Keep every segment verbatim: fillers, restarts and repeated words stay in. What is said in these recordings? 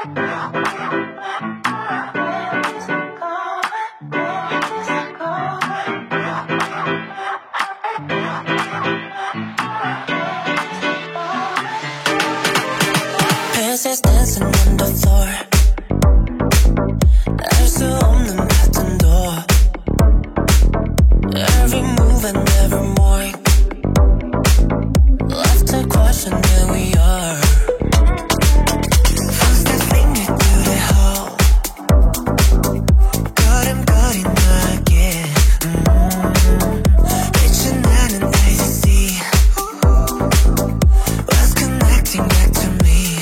Pieces dancing on the floor. 알 수 없는 pattern door. Every move and every more. Left to question where we are. First I finger through the hole. 걸음걸이 너에게 빛이 나는 ecstasy. What's connecting back to me?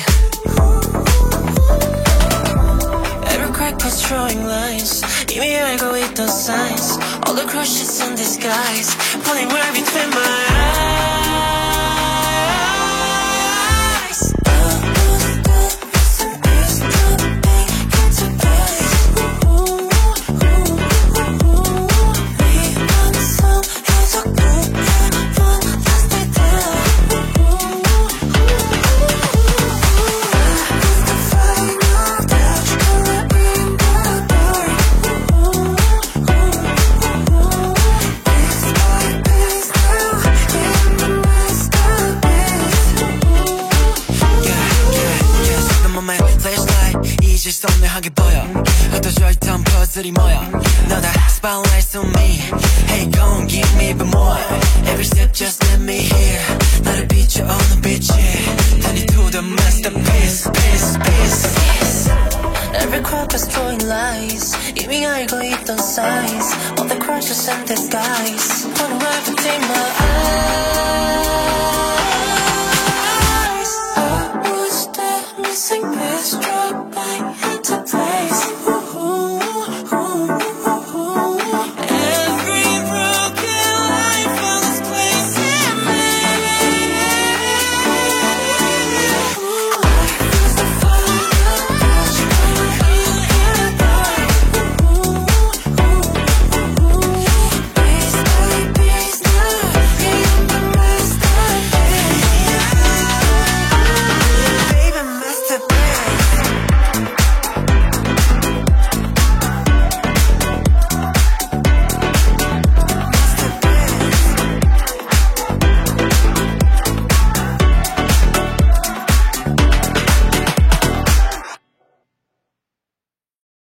Every crack was drawing lines. 이미 알고 있던 signs. All the crushes in disguise. Pulling right between my eyes. 잊을 수 없는 하게 보여 흩어져 있던 퍼즐이 모여 너다 spotlights on me Hey go and give me but more Every step just let me hear 나를 비춰 어느 빛이 Turn it to the masterpiece Piece, piece Every crop is drawing lies 이미 알고 있던 signs All the crushes and disguise Put it right between my eyes I was the missing piece